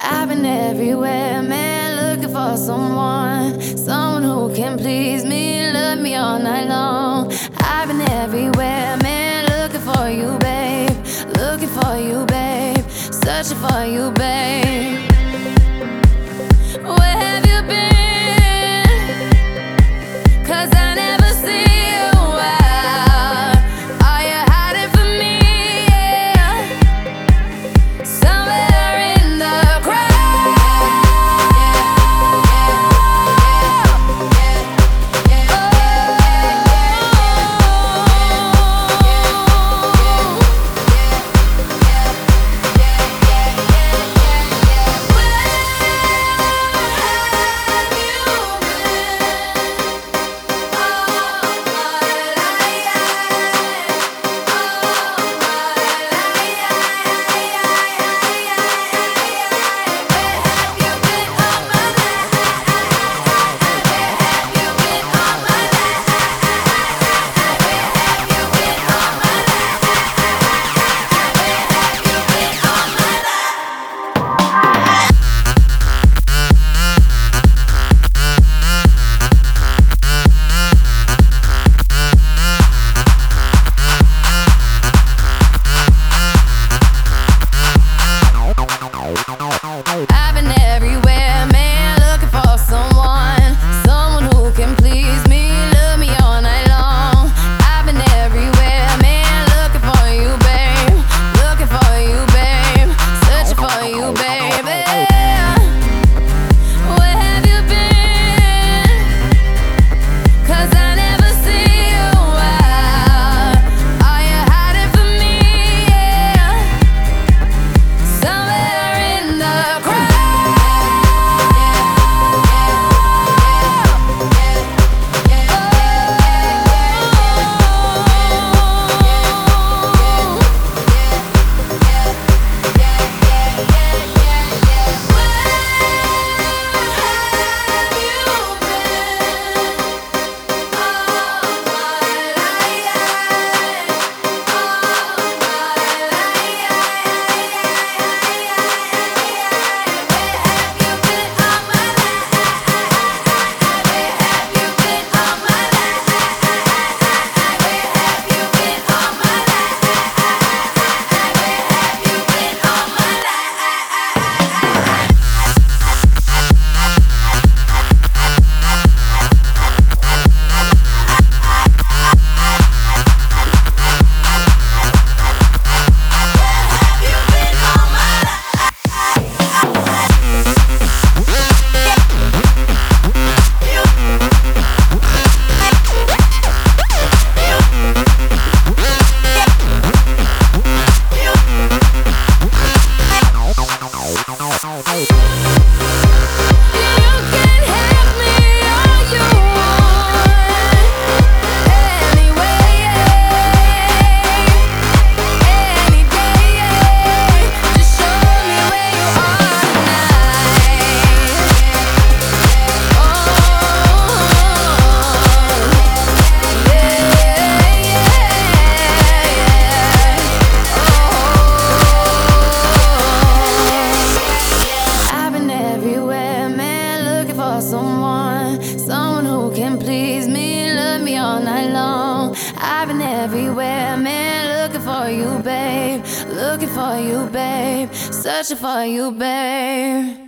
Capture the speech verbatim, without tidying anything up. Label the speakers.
Speaker 1: I've been everywhere, man, looking for someone, someone who can please me, love me all night long. I've been everywhere, man, looking for you, babe, looking for you, babe, searching for you, babe. Where have you been? 'Cause I never see you out. Are you hiding from me? Yeah. Somewhere in the crowd. I've been everywhere, man, looking for someone, someone who can please me, love me all night long. I've been everywhere, man, looking for you, babe, looking for you, babe, searching for you, baby. Where have you been? 'Cause I never see you out. Are you hiding from me? Yeah. Somewhere in the someone, someone who can please me, love me all night long. I've been everywhere, man, looking for you, babe, looking for you, babe, searching for you, babe.